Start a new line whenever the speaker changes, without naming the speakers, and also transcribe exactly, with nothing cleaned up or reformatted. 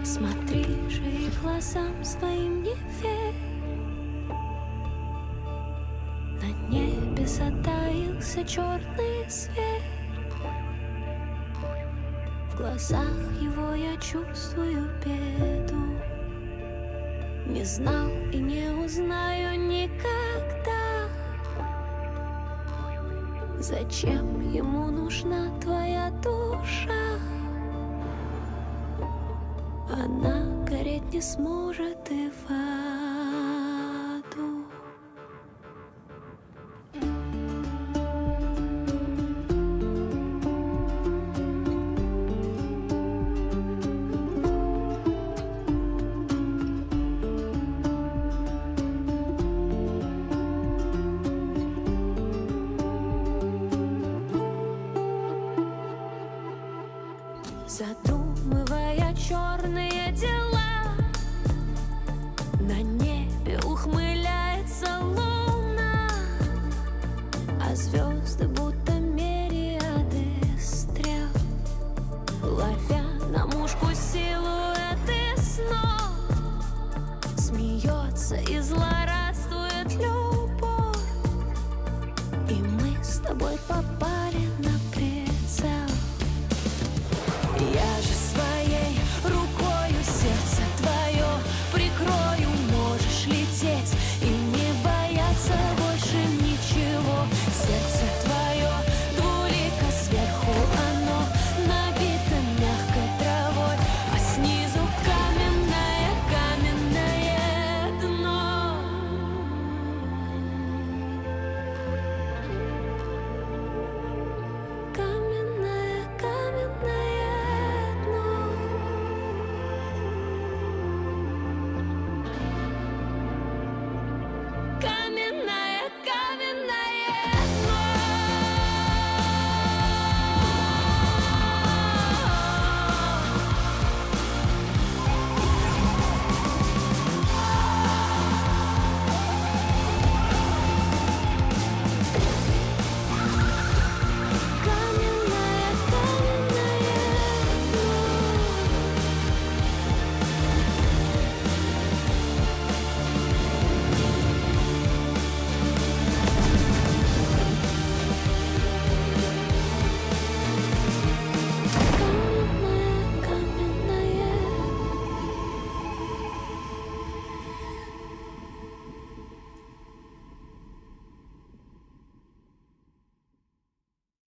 Смотри же и глазам своим не верь. На небе затаился черный зверь. В глазах его я чувствую беду. Не знал и не узнаю никогда, зачем ему нужна твоя душа. Она гореть не сможет и в аду. Задумывая черные дела, на небе ухмыляется луна, а звезды будто мириады стрел, ловя на мушку силуэты снов. Смеется и злорадствует любовь, и мы с тобой по